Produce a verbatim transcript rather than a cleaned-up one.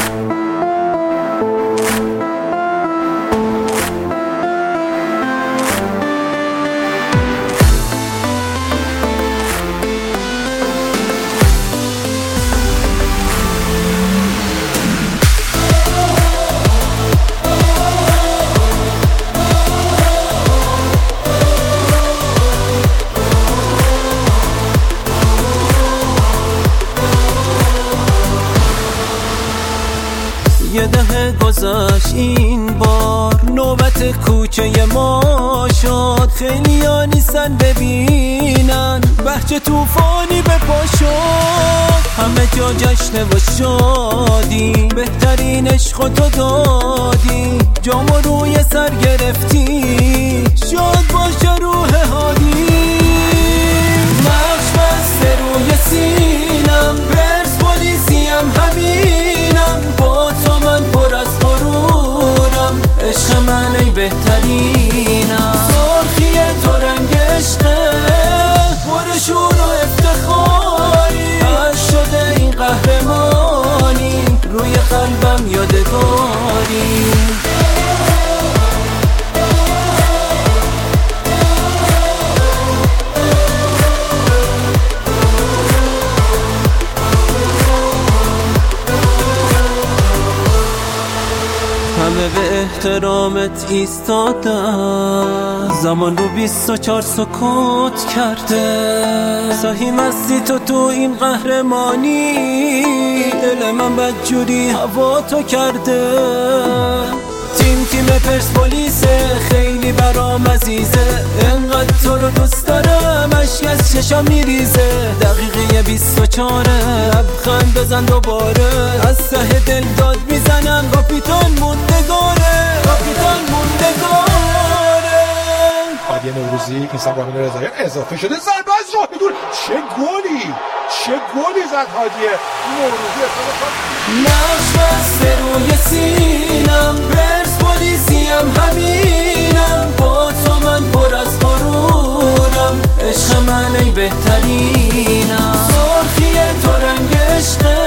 یه دهه گذشت این بار نوبت کوچه ما شد، خیلی ها نیستن ببینن بهجه توفانی به پا شد. همه جا جشنه و شادی، بهترین عشق تو دادی، جامو روی سر گرفتی، شاد باشه روح هادی. مخش بسته روی سینم، پرسپولیسیم همینم، با تو من پر از غرورم، عشق من ای بهترینم. سرخی تو رنگ عشقه، پر شور و افتخاری، عشق شده این قهرمانی، روی قلبم یادگاری. همه به احترامت ایستادن، زمان رو بیست و چار سکوت کرده. سهی مستی تو تو این قهرمانی، دل من بدجوری هوا تو کرده. تیم تیم پرسپولیسه، خیلی برام عزیزه، انقدر تو رو دوست دارم اشک از چشام میریزه. دقیقه بیست و چاره، لبخند بزن دوباره، از ته دل داد میزنم کاپیتان موندگاره، کاپیتان موندگاره. هادی نوروزی اینستاگرام رضاییان اضافه شده، ضربه از راه دور، چه گلی چه گلی زد هادی نوروزی. نقش بسته روی سینم، پرسپولیسیم همینم، با تو من پر از غرورم، عشق من ای بهترینم. سرخی تو رنگ عشقه،